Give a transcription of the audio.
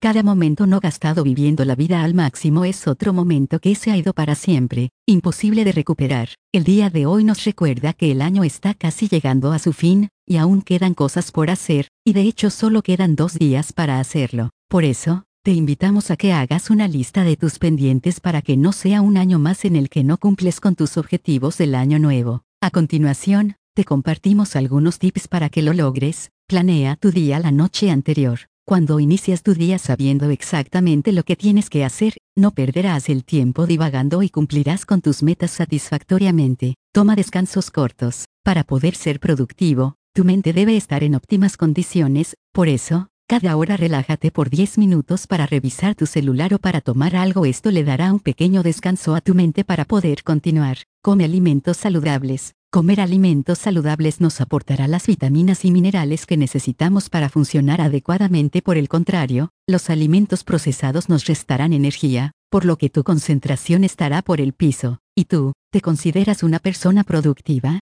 Cada momento no gastado viviendo la vida al máximo es otro momento que se ha ido para siempre, imposible de recuperar. El día de hoy nos recuerda que el año está casi llegando a su fin, y aún quedan cosas por hacer, y de hecho solo quedan 2 días para hacerlo. Por eso, te invitamos a que hagas una lista de tus pendientes para que no sea un año más en el que no cumples con tus objetivos del año nuevo. A continuación, te compartimos algunos tips para que lo logres. Planea tu día la noche anterior. Cuando inicias tu día sabiendo exactamente lo que tienes que hacer, no perderás el tiempo divagando y cumplirás con tus metas satisfactoriamente. Toma descansos cortos. Para poder ser productivo, tu mente debe estar en óptimas condiciones, por eso, cada hora relájate por 10 minutos para revisar tu celular o para tomar algo. Esto le dará un pequeño descanso a tu mente para poder continuar. Come alimentos saludables. Comer alimentos saludables nos aportará las vitaminas y minerales que necesitamos para funcionar adecuadamente. Por el contrario, los alimentos procesados nos restarán energía, por lo que tu concentración estará por el piso. ¿Y tú, te consideras una persona productiva?